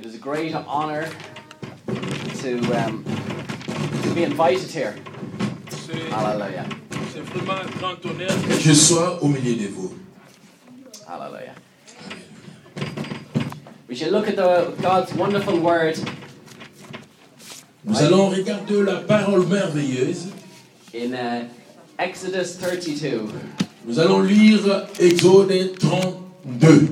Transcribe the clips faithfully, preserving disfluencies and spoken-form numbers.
It is a great honor to, um, to be invited here. C'est, Hallelujah. c'est vraiment un grand honneur. Que je sois au milieu de vous. Hallelujah. We should look at the, God's wonderful word Nous allons regarder la parole merveilleuse. in uh, Exodus thirty-two. Nous allons lire Exode trente-deux.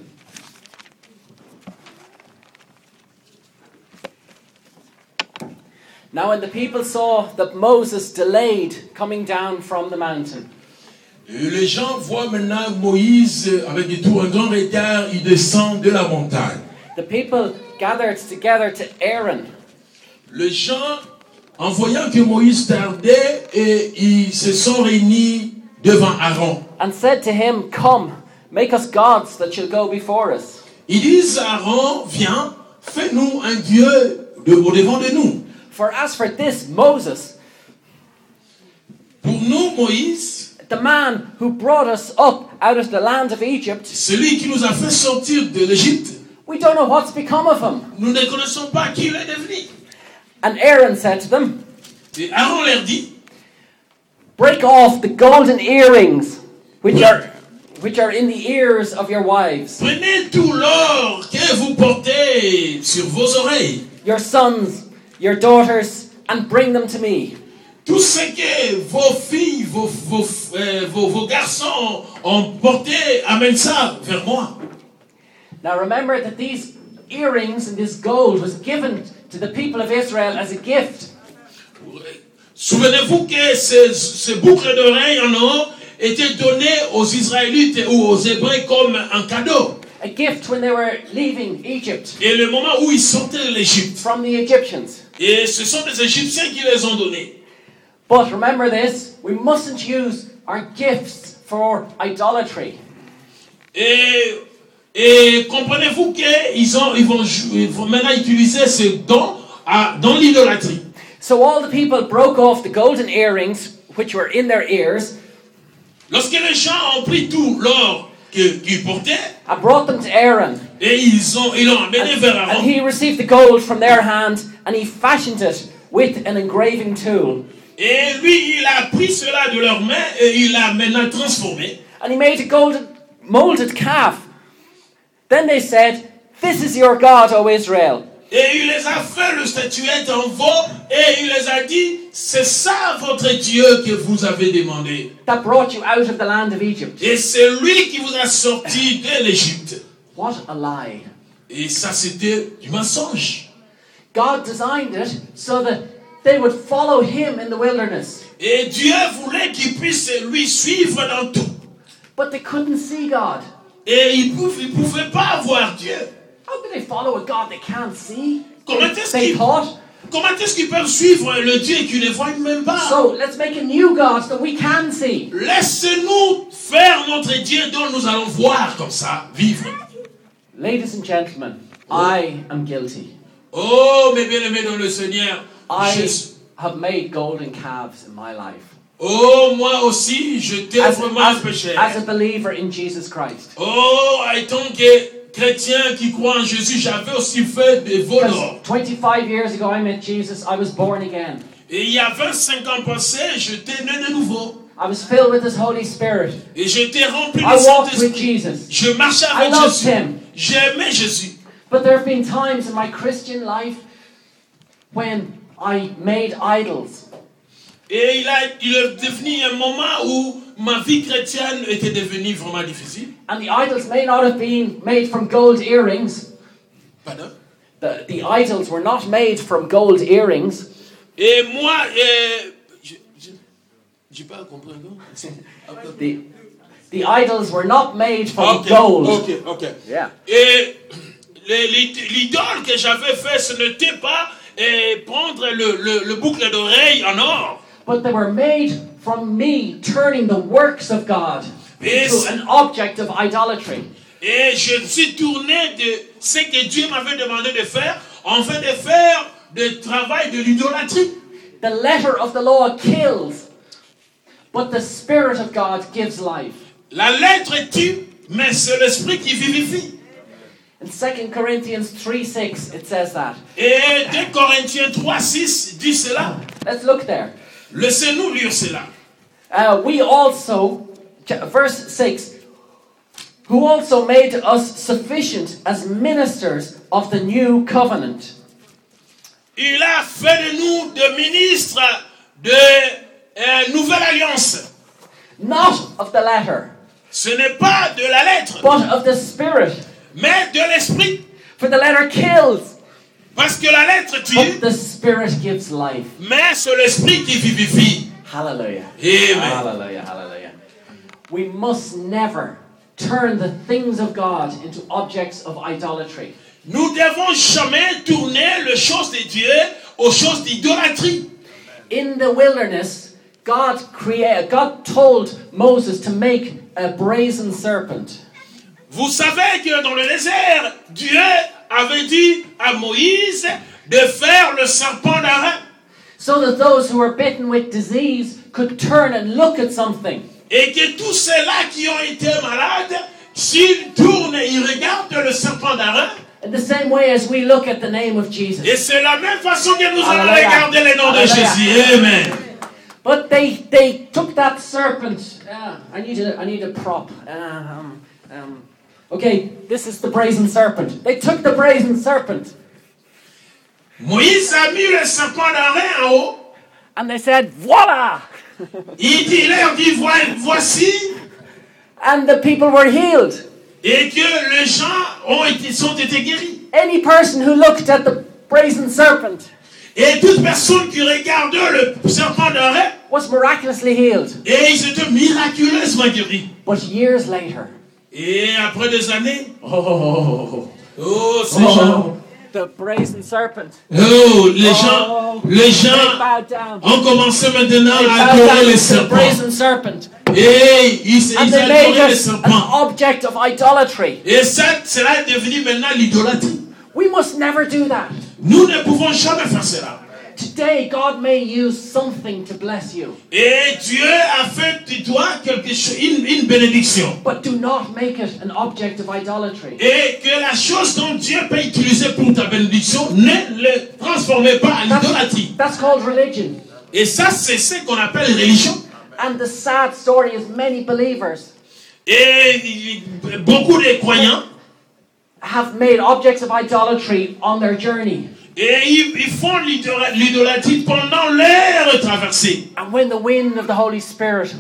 Now when the people saw that Moses delayed coming down from the mountain, Et les gens voient maintenant Moïse avec du tout un grand retard, il descend de la montagne. the people gathered together to Aaron, Les gens, en voyant que Moïse tardait, et ils se sont réunis devant Aaron. and said to him, "Come, make us gods that shall go before us." Ils disent à Aaron, viens, fais-nous un Dieu de, au devant de nous. For as for this Moses, Pour nous, Moïse, the man who brought us up out of the land of Egypt, celui qui nous a fait sortir de l'Égypte, we don't know what's become of him. nous ne connaissons pas qui il est devenu. And Aaron said to them, Et Aaron leur dit, "Break off the golden earrings which are which are in the ears of your wives, prenez tout l'or que vous portez sur vos oreilles, your sons, your daughters, and bring them to me." tout ce que vos filles, vos, vos, euh, vos, vos garçons ont porté, amène ça vers moi. Now remember that these earrings and this gold was given to the people of Israel as a gift. Souvenez-vous que ces, ces boucles d'oreilles en or étaient données aux Israélites ou aux Hébreux comme un cadeau. A gift when they were leaving Egypt Et le moment où ils sortaient de l'Égypte, from the Egyptians. et ce sont des Égyptiens qui les ont donnés. But remember this, we mustn't use our gifts for idolatry. Et, et comprenez-vous qu'ils ont, ils vont, jou- ils vont maintenant utiliser ces dons à, dans l'idolâtrie. So all the people broke off the golden earrings which were in their ears Lorsque les gens ont pris tout l'or que- qu'ils portaient, and brought them to Aaron. et ils ont, ils l'ont amené vers And Aaron, he received the gold from their hand and he fashioned it with an engraving tool. et lui, il a pris cela de leurs mains et il l'a maintenant transformé. And he made a golden molded calf. Then they said, "This is your God, O Israel." Et il les a fait le statuette en veau et il les a dit, c'est ça votre Dieu que vous avez demandé. That brought you out of the land of Egypt. Et c'est lui qui vous a sorti de l'Égypte. What a lie. Et ça, c'était du mensonge. God designed it so that they would follow him in the wilderness. Et Dieu voulait qu'ils puissent lui suivre dans tout. But they couldn't see God. Et ils ne pouvaient pas voir Dieu. How could they follow a God they can't see? Comment est-ce They qu'ils thought. comment est-ce qu'ils peuvent suivre le Dieu qu'ils ne voient même pas? So let's make a new God that we can see. Laisse-nous faire notre Dieu dont nous allons voir comme ça, vivre. Ladies and gentlemen, I am guilty. Oh, mes bien-aimés dans le Seigneur, I je- have made golden calves in my life. oh, moi aussi, j'étais As, vraiment as- un pécheur. as a believer in Jesus Christ. Oh, en tant que chrétien qui croit en Jésus, j'avais aussi fait des vols. Because twenty-five years ago I met Jesus, I was born again. Et il y a vingt-cinq ans passés, j'étais né de nouveau. I was filled with His Holy Spirit. Et j'étais rempli I du walked with Saint-Esprit. Jesus. Je marchais I avec loved Jésus. Him. J'aimais Jésus. But there have been times in my Christian life when I made idols. Et il, a, il est devenu un moment où ma vie chrétienne était devenue vraiment difficile. And the idols may not have been made from gold earrings. Pardon? The, the idols were not made from gold earrings. Et moi, euh, je n'ai pas compris encore. The, the idols were not made from Ok, gold. ok, ok. Yeah. Et les- l'id- l'idole que j'avais fait, ce n'était pas euh, prendre le, le, le boucle d'oreille en or. But they were made from me turning the works of God Yes. into an object of idolatry. Et je me suis tourné de ce que Dieu m'avait demandé de faire, en fait de faire le travail de l'idolâtrie. The letter of the law kills, but the Spirit of God gives life. La lettre tue, mais c'est l'esprit qui vivifie. In Second Corinthians three six, it says that. Et deux Corinthiens trois six dit cela. Let's look there. Laissez-nous lire cela. Uh, we also, verse six, who also made us sufficient as ministers of the new covenant. Il a fait de nous des ministres de euh, nouvelle alliance. Not of the letter, Ce n'est pas de la lettre, but of the Spirit. mais de l'esprit. For the letter kills, Parce que la lettre but tue, the Spirit gives life. mais c'est l'esprit qui vivifie. Hallelujah. Amen. Hallelujah, hallelujah. We must never turn the things of God into objects of idolatry. Nous devons jamais tourner les choses de Dieu aux choses d'idolâtrie. In the wilderness, God created, God told Moses to make a brazen serpent. Vous savez que dans le désert, Dieu avait dit à Moïse de faire le serpent d'arrêt. So that those who were bitten with disease could turn and look at something. Et que tous ceux-là qui ont été malades, s'ils tournent et ils regardent le serpent d'arrêt, In the same way as we look at the name of Jesus. et c'est la même façon que nous allons Hallelujah. regarder le nom de Hallelujah. Jésus. Amen. But they, they took that serpent. Uh, I need a, I need a prop. Uh, um, um, okay, this is the brazen serpent. They took the brazen serpent. Moïse a mis le serpent d'arrêt en haut. And they said, voila! Il dit, il leur dit, Voi- voici, And the people were healed. et que les gens ont été, sont été guéris. Any person who looked at the brazen serpent Et toute personne qui regarde le serpent d'arrêt, was miraculously healed. et ils étaient miraculeusement guéris. But years later, Et après des années, oh, oh, ces gens, the brazen serpent. oh, les gens, les They gens bowed down. ont commencé maintenant They à bowed adorer down les to the serpents. brazen serpent. Et ils, And ils they made adoraient les us an serpents. object of idolatry. Et ça, cela est devenu maintenant l'idolâtrie. We must never do that. Nous ne pouvons jamais faire cela. Today, God may use something to bless you. Et Dieu a fait de toi quelque chose, une, une bénédiction. But do not make it an object of idolatry. Et que la chose dont Dieu peut utiliser pour ta bénédiction, ne le transformez pas en idolâtrie. That's called religion. Et ça, c'est ce qu'on appelle religion. And the sad story is many believers Et beaucoup de croyants, have made objects of idolatry on their journey. et ils, ils font l'idola- l'idolâtrie pendant leur traversée. And when the wind of the Holy Spirit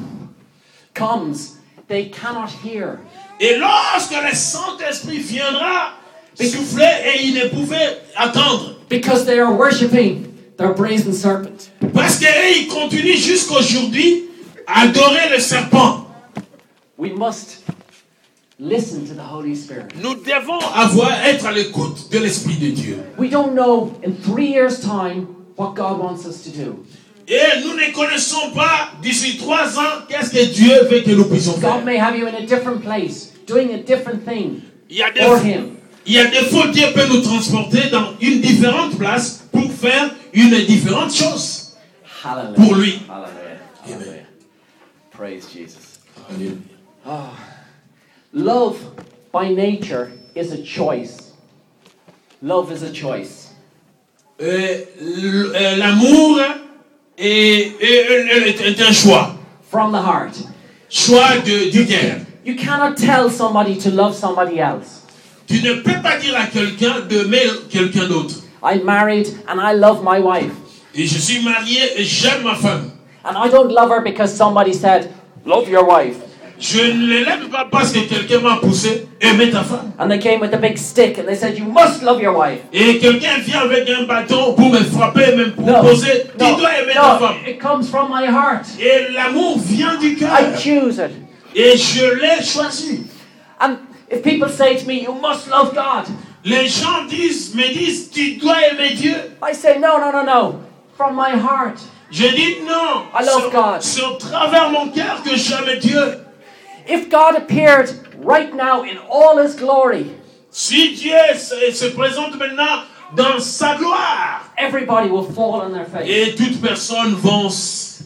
comes, they cannot hear. Et lorsque le Saint-Esprit viendra souffler, et ils ne pouvaient attendre. Because they are worshipping their brazen serpent. Parce qu'ils continuent jusqu'aujourd'hui à adorer le serpent. We must listen to the Holy Spirit. Nous devons avoir, être à l'écoute de l'Esprit de Dieu. We don't know in three years' time what God wants us to do. Et nous ne connaissons pas d'ici trois ans qu'est-ce que Dieu veut que nous puissions faire. God may have you in a different place, doing a different thing Il y a des, for Him. il y a des fois Dieu peut nous transporter dans une différente place pour faire une différente chose Hallelujah. pour lui. Hallelujah. Hallelujah. Praise Jesus. Alléluia. Love by nature is a choice. Love is a choice. Euh, l- euh, L'amour est, est- est un choix. From the heart. Choix de, du cœur. You cannot tell somebody to love somebody else. Tu ne peux pas dire à quelqu'un d'aimer quelqu'un d'autre. I'm married and I love my wife. Et je suis marié et j'aime ma femme. And I don't love her because somebody said, love your wife. Je ne l'aime pas parce que quelqu'un m'a poussé aimer ta femme. And they came with a big stick and they said, you must love your wife. Et quelqu'un vient avec un bâton pour me frapper, même pour No, poser. Tu no, dois aimer ta no, femme. it comes from my heart. Et l'amour vient du I cœur. choose it. Et je l'ai choisi. And if people say to me, you must love God, Les gens disent, me disent, tu dois aimer Dieu. I say, no, no, no, no. From my heart. Je dis non. I love C'est- God. C'est au travers mon cœur que j'aime Dieu. If God appeared right now in all His glory, Si Dieu se, se présente maintenant dans sa gloire, everybody will fall on their face. et toutes personnes vont s-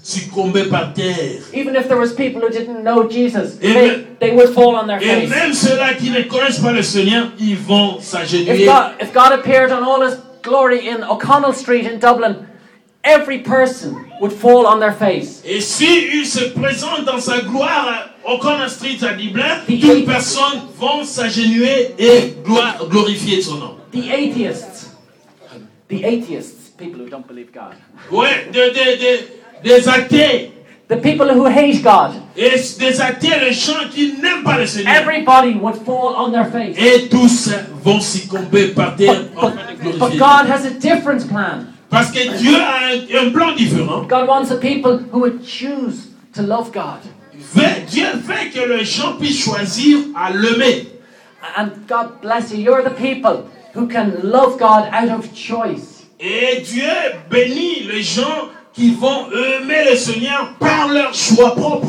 succomber par terre. Even if there was people who didn't know Jesus, Et they, même- they would fall on their Et face. même ceux-là qui ne connaissent pas le Seigneur, ils vont If s'agenouiller. God, if God appeared on all his glory in O'Connell Street in Dublin, every person would fall on their face. Et s'il se présente dans sa gloire au Corner Street à Dublin, The toutes eight- personnes vont s'agenouiller et gloire, glorifier son nom. The atheists, the atheists, people who don't believe God, Ouais, de- de- de- des athées. the people who hate God, Et des athées, les gens qui n'aiment pas le Seigneur. everybody would fall on their face. Et tous vont succomber par terre But, en but, train de but glorifier. God has a different plan. Parce que Dieu a un, un plan différent. God wants a people who would choose to love God. Fait- Dieu fait que les gens puissent choisir à l'aimer. And God bless you, you're the people who can love God out of choice. Et Dieu bénit les gens qui vont aimer le Seigneur par leur choix propre.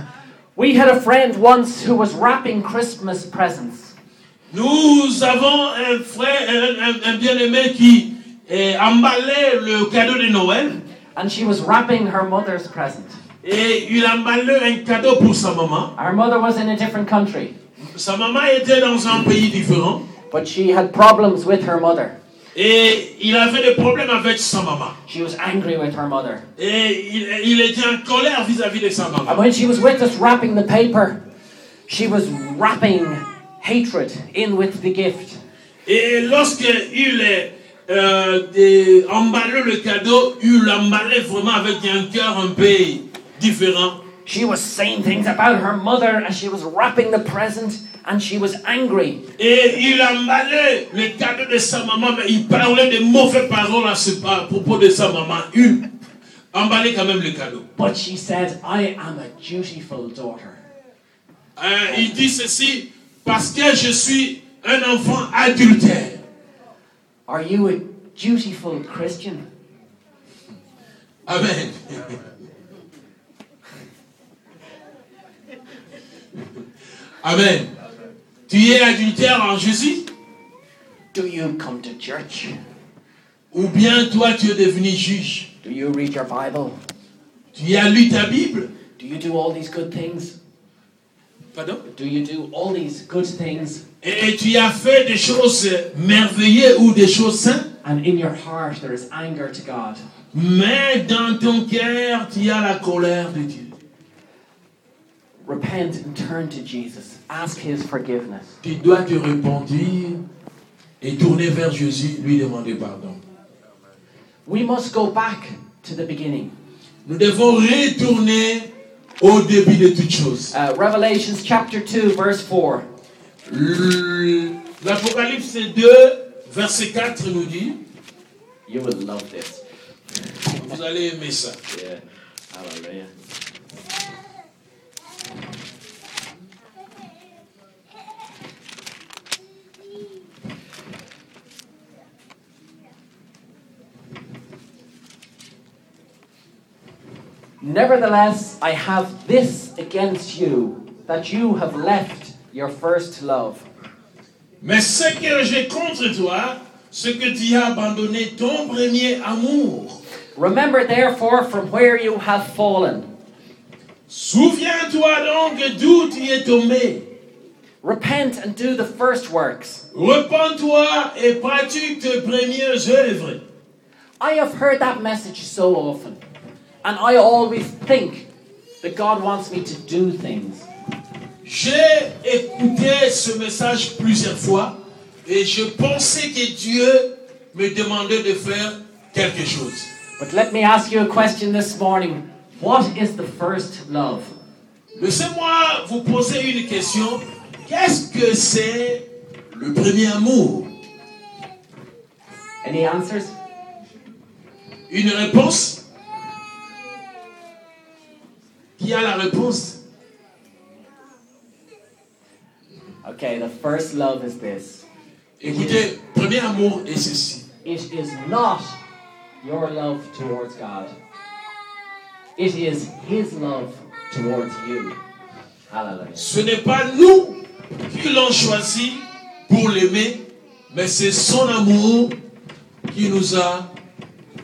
We had a friend once who was wrapping Christmas presents. Nous avons un frère, un, un- un bien-aimé qui eh, emballait le cadeau de Noël. And she was wrapping her mother's present. Et il emballait un cadeau pour sa maman. Our mother was in a different country, Sa maman était dans un pays différent. but she had problems with her mother. Et il avait des problèmes avec sa maman. She was angry with her mother. Et il, il était en colère vis-à-vis de sa And maman. when she was with us wrapping the paper, she was wrapping hatred in with the gift. Et lorsqu'il est euh, des- emballé le cadeau, il l'emballait vraiment avec un cœur un peu différent. She was saying things about her mother as she was wrapping the present, and she was angry. Et il emballait le cadeau de sa maman, mais il parlait de mauvaises paroles à, ce, à propos de sa maman. Il emballait quand même le cadeau. But she said, I am a dutiful daughter. Euh, il dit ceci, parce que je suis un enfant adultère. Are you a dutiful Christian? Amen. Amen. Tu es adultère en Jésus? Do you come to church? Ou bien toi tu es devenu juge? Do you read your Bible? Tu as lu ta Bible? Do you do all these good things? Pardon? Do you do all these good things? Et tu as fait des choses merveilleuses ou des choses saintes? And in your heart there is anger to God. Mais dans ton cœur, tu as la colère de Dieu. Repent and turn to Jesus. Ask his forgiveness. Tu dois te repentir et tourner vers Jésus, lui demander pardon. We must go back to the beginning. Nous devons retourner au début de toutes choses. Uh, Revelations chapter two, verse four. L- L'Apocalypse deux, verset quatre nous dit, You will love this. vous allez aimer ça. Yeah. Hallelujah. Nevertheless, I have this against you, that you have left your first love. Mais ce que j'ai contre toi, c'est que tu as abandonné ton premier amour. Remember therefore from where you have fallen. Souviens-toi donc d'où tu es tombé. Repent and do the first works. Repends-toi et pratique tes premières œuvres. I have heard that message so often, and I always think that God wants me to do things. J'ai écouté ce message plusieurs fois et je pensais que Dieu me demandait de faire quelque chose. But let me ask you a question this morning. What is the first love? Laissez-moi vous poser une question. Qu'est-ce que c'est le premier amour? Any answers? Une réponse? Qui a la réponse? Okay, the first love is this. Écoutez, premier amour est ceci. It is not your love towards God. It is his love towards you. Hallelujah. Ce n'est pas nous qui l'ont choisi pour l'aimer, mais c'est son amour qui nous a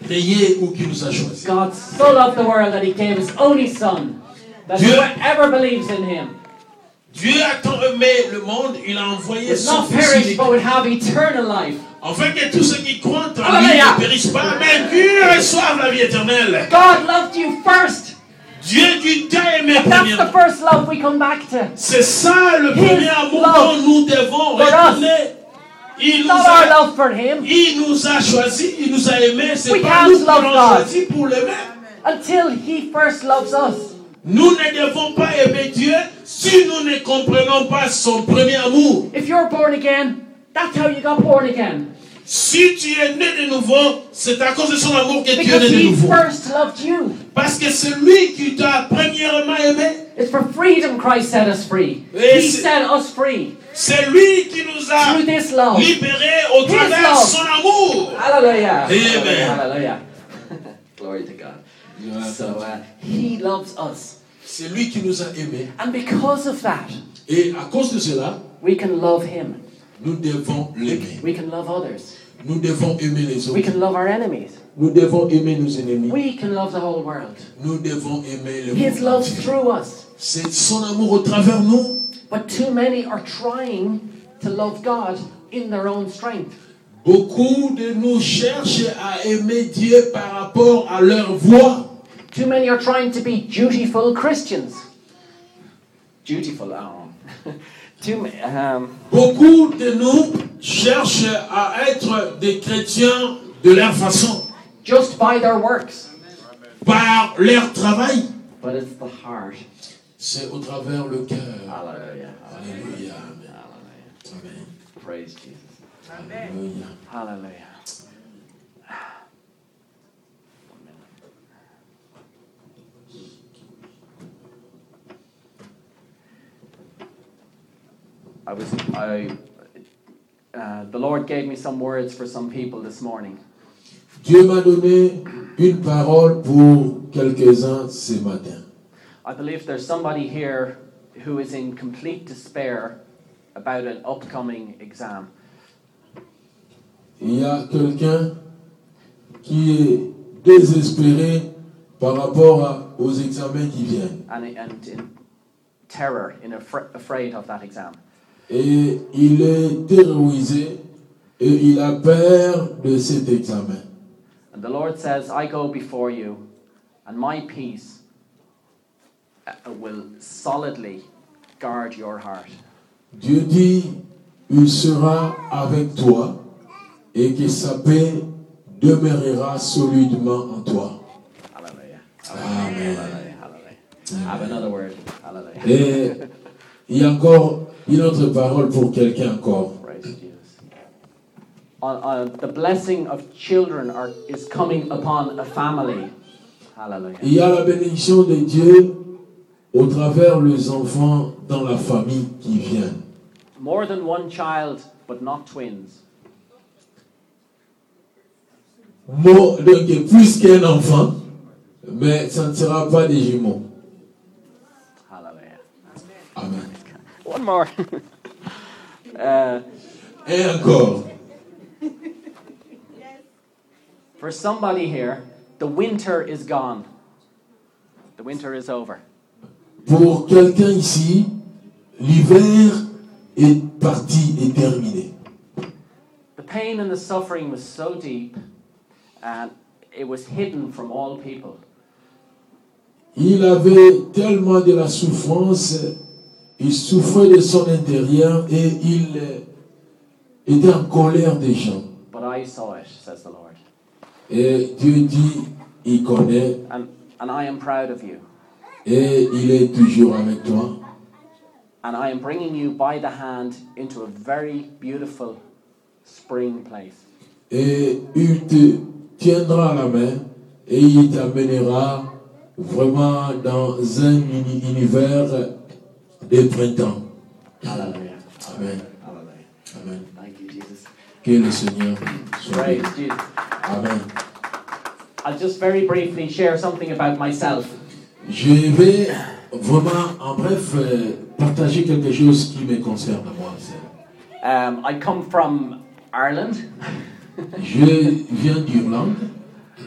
créés ou qui nous a choisis. God so loved the world that he gave his only son, that Dieu- whoever believes in him Dieu a tant aimé le monde, il a envoyé will son not Fils perish unique, but would have eternal life. afin que tous ceux qui croient en lui Alléluia. ne périssent pas, mais qu'ils reçoivent la vie éternelle. God loved you first. Dieu dit t'a aimé That's the premièrement. first love we come back to. C'est ça le His premier amour love dont nous devons for us. retourner. Il nous, Not our a, love for him. il nous a choisis, il nous a aimés. C'est We pas can't nous qui love l'avons God. choisi pour l'aimer. Until he first loves us. Nous ne devons pas aimer Dieu si nous ne comprenons pas son premier amour. If you're born again, that's how you got born again. Si tu es né de nouveau, c'est à cause de son amour que tu es Because né de he nouveau. first loved you. Parce que c'est lui qui t'a premièrement aimé. It's for freedom Christ set us free. Et He c'est- set us free C'est lui qui nous a through this love. libérés au travers de love. son amour. Hallelujah. Amen. Hallelujah. Glory to God. So uh, he loves us. C'est lui qui nous a aimés. And because of that, Et à cause de cela, we can love him. nous devons l'aimer. We can love others. Nous devons aimer les We autres. can love our enemies. Nous devons aimer nos ennemis. We can love the whole world. Nous devons aimer le His monde love entier. through us. C'est son amour au travers de nous. But too many are trying to love God in their own strength. Beaucoup de nous cherchent à aimer Dieu par rapport à leur voix. Too many are trying to be dutiful Christians. Dutiful, oh. Too many, um, Beaucoup de nous cherchent à être des chrétiens de leur façon, just by their works. par leur travail. But it's the heart. C'est au travers le cœur. Hallelujah. Alléluia. Hallelujah. Amen. Praise Jesus. Alléluia. Hallelujah. I was, I, uh, the Lord gave me some words for some people this morning. Dieu m'a donné une parole pour quelques-uns ce matin. I believe there's somebody here who is in complete despair about an upcoming exam. Il y a quelqu'un qui est désespéré par rapport à- aux examens qui viennent. And, and in terror, in afra- afraid of that exam. Et il est terrorisé et il a peur de cet examen. And the Lord says, I go before you, and my peace uh, will solidly guard your heart. Dieu dit, il sera avec toi et que sa paix demeurera solidement en toi. Hallelujah. Amen. Hallelujah. Hallelujah. I have another word. Hallelujah. Et il y a encore une autre parole pour quelqu'un encore. Praise Jesus. On, on, the blessing of children are, is coming upon a family. Hallelujah. Il y a la bénédiction de Dieu au travers les enfants dans la famille qui viennent. More than one child, but not twins. Mo- Donc plus qu'un enfant, mais ça ne sera pas des jumeaux. Hallelujah. Amen. One more. uh, Et encore, for somebody here, the winter is gone. The winter is over. pour quelqu'un ici, l'hiver est parti et terminé. The pain and the suffering was so deep, and it was hidden from all people. Il avait tellement de la souffrance, il souffrait de son intérieur et il euh, était en colère des gens. But I saw it, says the Lord. Et Dieu dit, il connaît And, and I am proud of you. et il est toujours avec toi. And I am bringing you by the hand into a very beautiful spring place. Et il te tiendra la main et il t'amènera vraiment dans un uni- univers de printemps. Hallelujah. Amen. Hallelujah. Amen. Thank you, Jesus. Que le Seigneur soit Praise béni. Jesus. Amen. I'll just very briefly share something about myself. Je vais vraiment, en bref, euh, partager quelque chose qui me concerne à moi. Um, I come from Ireland. Je viens d'Irlande.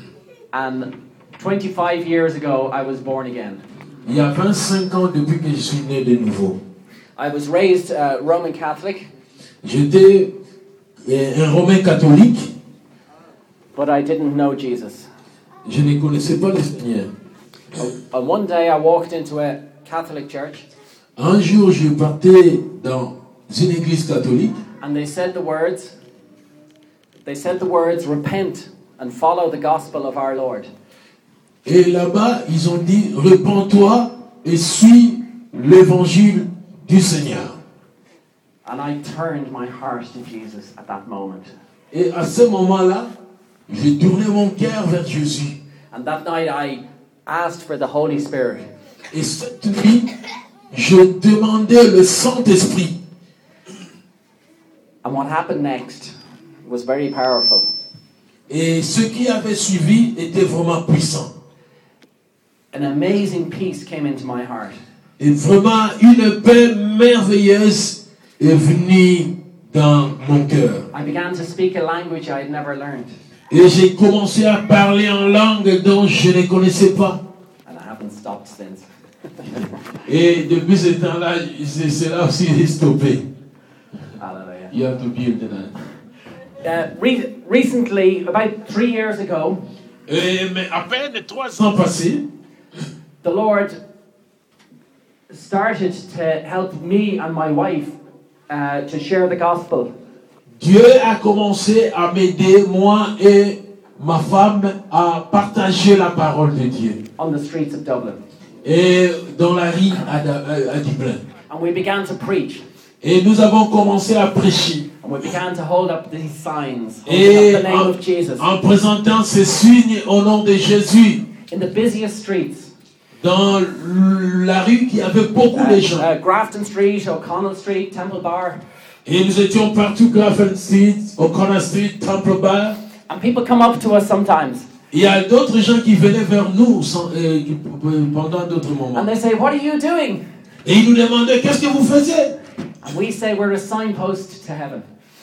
And twenty-five years ago, I was born again. Il y a vingt-cinq ans depuis que je suis né de nouveau. I was raised uh, Roman Catholic, J'étais euh, un Romain catholique. but I didn't know Jesus. Je ne connaissais pas le Seigneur. And one day, I walked into a Catholic church, Un jour, je partais dans une église catholique and they said the words. They said the words, "Repent and follow the gospel of our Lord." et là-bas, ils ont dit répands-toi et suis l'évangile du Seigneur. And I turned my heart to Jesus at that moment. Et à ce moment-là, j'ai tourné mon cœur vers Jésus. And that night, I asked for the Holy Spirit. Et cette nuit, je demandais le Saint-Esprit. And what happened next was very powerful. Et ce qui avait suivi était vraiment puissant. An amazing peace came into my heart. Et vraiment, une paix merveilleuse est venue dans mon cœur. I began to speak a language I had never learned. Et j'ai commencé à parler en langue dont je ne connaissais pas. And I haven't stopped since. Et depuis ce temps-là, c'est c'est là aussi j'ai stoppé. Hallelujah. You have to build that. Uh, re- recently, about three years ago, Et, mais à peine trois ans passés, the Lord started to help me and my wife uh, to share the gospel. Dieu a commencé à m'aider, moi et ma femme, à partager la parole de Dieu. On the streets of Dublin. Et dans la rue à, à, à Dublin. And we began to preach. Et nous avons commencé à prêcher. And we began to hold up these signs, Et holding up the name en, of Jesus. en présentant ces signes au nom de Jésus In the busiest streets. dans la rue qui avait beaucoup de Uh, gens. uh, Grafton Street, O'Connell Street, Temple Bar. Et nous étions partout, Grafton Street, O'Connell Street, Temple Bar. And people come up to us sometimes. Il y a d'autres gens qui venaient vers nous sans, euh, pendant d'autres moments. And they say, "What are you doing?" Et ils nous demandaient, qu'est-ce que vous faisiez? And we say, "We're a signpost to heaven."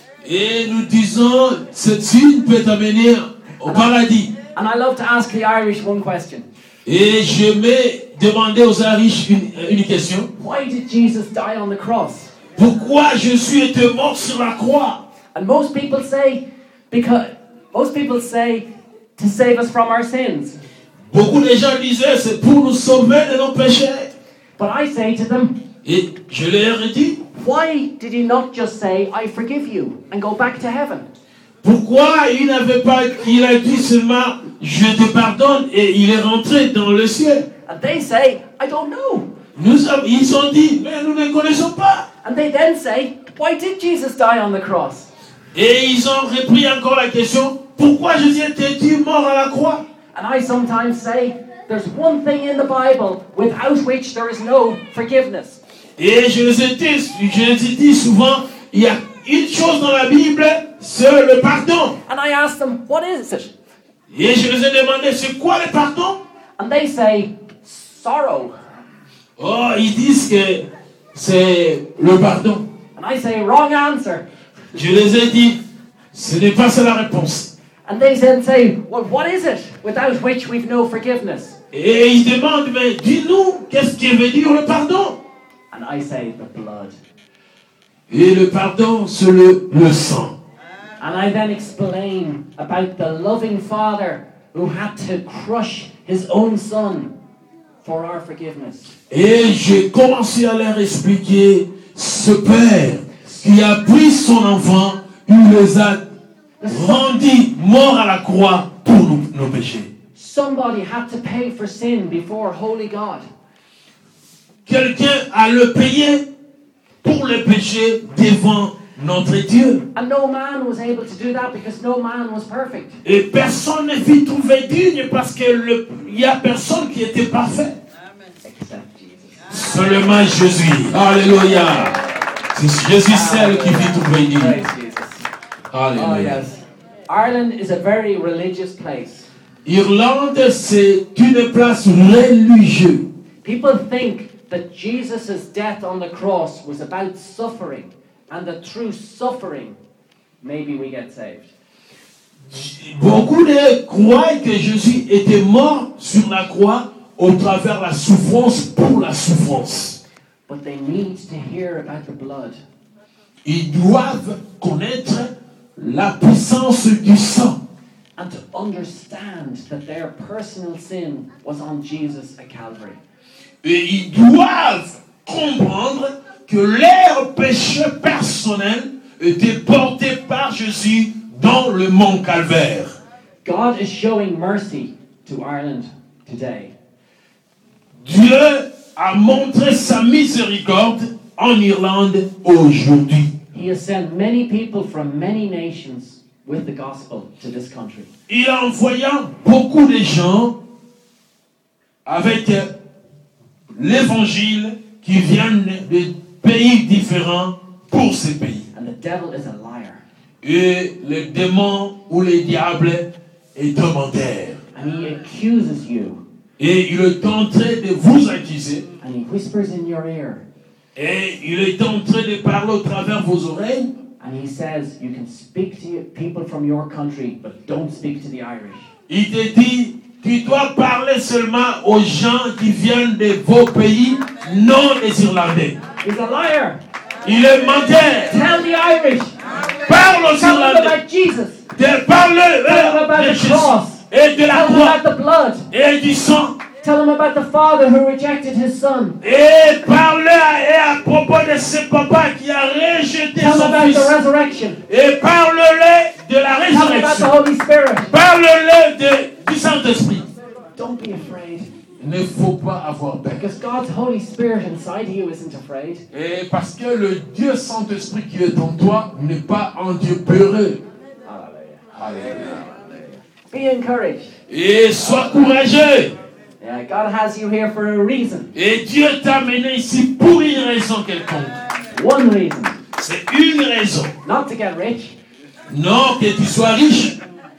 Et nous disons, cette signe peut t'amener au paradis. And I love to ask the Irish one question. Et je m'ai demandé aux Irish une, une question. Why did Jesus die on the cross? Pourquoi Jésus était mort sur la croix? And most people say, because most people say, to save us from our sins. Beaucoup de gens disaient, c'est pour nous sauver de nos péchés. But I say to them, Et je leur ai dit, why did he not just say, "I forgive you," and go back to heaven? pourquoi il n'avait pas, il a dit seulement, je te pardonne, et il est rentré dans le ciel. And they say, "I don't know." Nous, avons- ils ont dit, mais nous ne connaissons pas. And they then say, "Why did Jesus die on the cross?" Et ils ont repris encore la question, pourquoi Jésus était-il mort à la croix? And I sometimes say, there's one thing in the Bible without which there is no forgiveness. Et je les ai dit, je les ai dit souvent, il y a une chose dans la Bible, c'est le pardon. And I ask them, what is it? Et je les ai demandé, c'est quoi le pardon? And they say, sorrow. Oh, ils disent que c'est le pardon. And I say, wrong answer. Je les ai dit, ce n'est pas ça la réponse. And they then say, well, what is it without which we've no forgiveness? Et ils demandent, mais dis-nous, qu'est-ce qui veut dire le pardon? And I say, the blood. Et le pardon, c'est le, le sang. And I then explain about the loving Father who had to crush his own son for our forgiveness. Et j'ai commencé à leur expliquer ce Père qui a pris son enfant, il les a rendus morts à la croix pour nous, nos péchés. Somebody had to pay for sin before holy God. Quelqu'un a le payé pour le péché devant notre Dieu. And no man was able to do that because no man was perfect. Et personne ne fut trouvé digne parce qu'il n'y a personne qui était parfait. Except Jesus. Seulement Jésus. Alléluia. C'est Jésus seul qui fut trouvé digne. Praise Jesus. Oh Alléluia. yes. Ireland is a very religious place. Irlande, c'est une place religieuse. People think that Jesus' death on the cross was about suffering, and that through suffering, maybe we get saved. Beaucoup de croient que Jésus était mort sur la croix au travers de la souffrance pour la souffrance. But they need to hear about the blood. Ils doivent connaître la puissance du sang. And to understand that their personal sin was on Jesus at Calvary. Et ils doivent comprendre que leur péché personnel était porté par Jésus dans le mont Calvaire. God is showing mercy to Ireland today. Dieu a montré sa miséricorde en Irlande aujourd'hui. He has sent many people from many nations with the gospel to this country. Il a envoyé beaucoup de gens avec l'évangile qui viennent de pays différents pour ces pays. And the devil is a liar. Et le démon ou le diable est un menteur. And he accuses you. Et il est en train de vous accuser. And he whispers in your ear. Et il est en train de parler au travers de vos oreilles. And he says, you can speak to people from your country, but don't speak to the Irish. Il te dit, tu dois parler seulement aux gens qui viennent de vos pays, non les Irlandais. He's a liar. Il est menteur. Tell the Irish. Parle aux Tell them Irlandais. about Jesus. De parler Tell them about de the Jésus cross. et de la Tell them croix about the blood. et du sang. Tell them about the father who rejected his son. Et parler à, à propos de ce papa qui a rejeté Tell them son about fils. the resurrection. Et parle-le de la Tell them about the résurrection. Holy Spirit. Parle-le de, du Saint-Esprit. Don't be afraid, Il ne faut pas avoir peur. because God's Holy Spirit inside you isn't afraid. Et parce que le Dieu Saint-Esprit qui est en toi n'est pas un Dieu peureux. Hallelujah. Be encouraged. Et sois courageux. Yeah, God has you here for a reason. Et Dieu t'a amené ici pour une raison quelconque. One reason. C'est une raison. Not to get rich. Non que tu sois riche.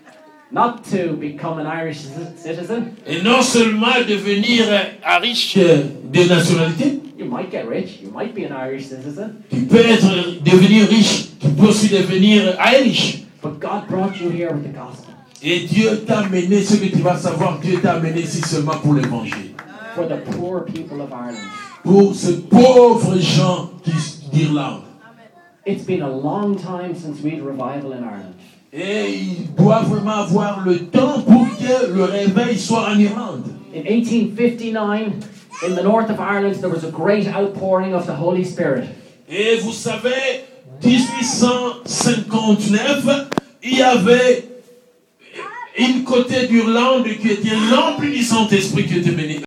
Not to become an Irish citizen. Et non seulement devenir un riche de nationalité. You might get rich. You might be an Irish citizen. Tu peux être, devenir riche. Tu peux aussi devenir Irish. But God brought you here with the gospel. Et Dieu t'a amené, ce que tu vas savoir, Dieu t'a amené ici seulement pour l'évangile. For the poor people of Ireland. Pour ces pauvres gens qui- d'Irlande. It's been a long time since we had revival in Ireland. Et il doit vraiment avoir le temps pour que le réveil soit en Irlande. In eighteen fifty-nine, in the north of Ireland, there was a great outpouring of the Holy Spirit. Et vous savez, dix-huit cent cinquante-neuf, il y avait une côté d'Irlande qui était remplie du Saint-Esprit qui était béni.